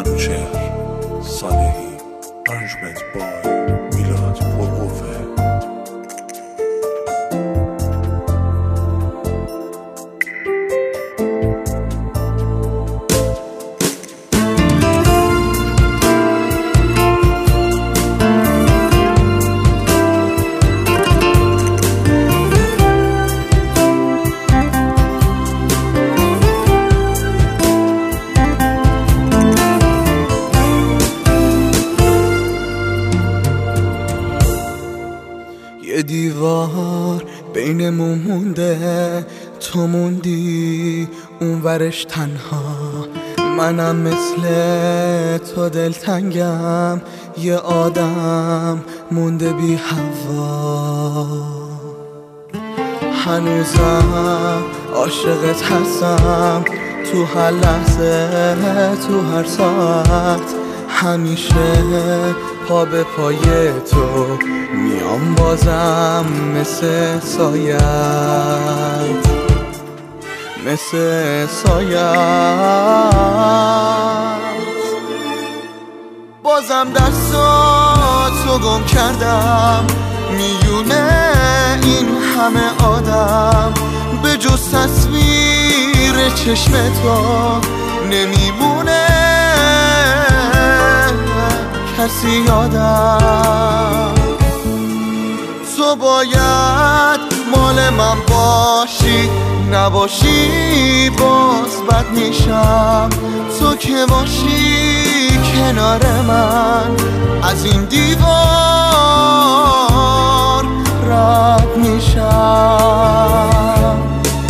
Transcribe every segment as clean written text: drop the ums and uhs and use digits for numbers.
منوچهر صالحی Arrangement by میلاد پرقوه. یه دیوار بینمون مونده، تو موندی اون ورش تنها، منم مثل تو دلتنگم، یه آدم مونده بی هوا. هنوزم عاشقت هستم، تو هر لحظه تو هر ساعت، همیشه پا به پای تو میام بازم، مثل سایت مثل سایت. بازم دستاتو گم کردم میونه این همه آدم، به جز تصویر چشم تو نمیمونه کسی یادم. تو باید مال من باشی، نباشی باز بد میشم. تو که باشی کنار من، از این دیوار رد میشم.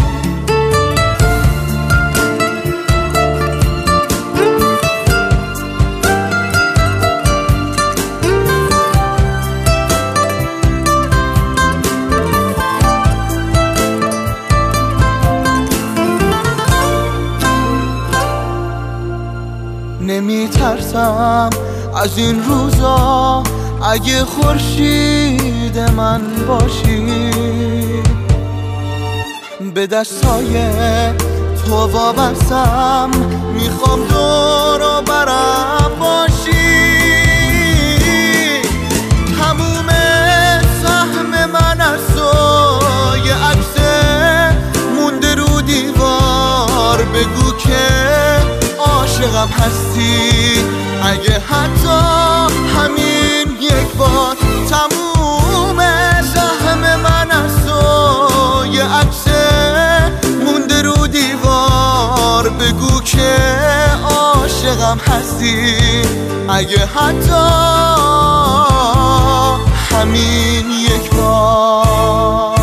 نمی ترسم از این روزا، اگه خورشید من باشی، به دستای تو وابستم، میخوام دور و برم باشی. تموم سهم من از تو، یه عکس مونده رو دیوار، بگو که عاشقم هستی، اگه حتی همین یک بار. تموم سهم من از تو، یه عکس مونده رو دیوار، بگو که عاشقم هستی، اگه حتی همین یک بار.